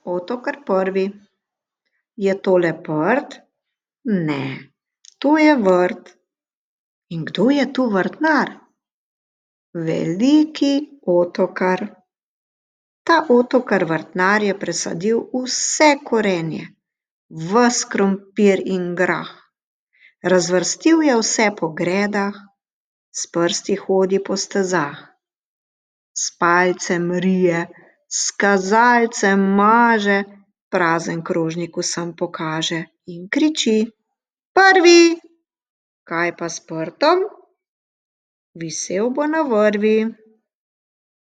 Ottokar prvi. Je tole prt? Ne, to je vrt. In kdo je tu vrtnar? Veliki Ottokar. Ta Ottokar vrtnar je presadil vse korenje, ves krompir in grah. Razvrstil je vse po gredah, s prsti hodi po stezah. S palcem rije, s kazalcem maže, prazen krožnik vsem pokaže in kriči: Prvi! Kaj pa s prtom? Visel bo na vrvi.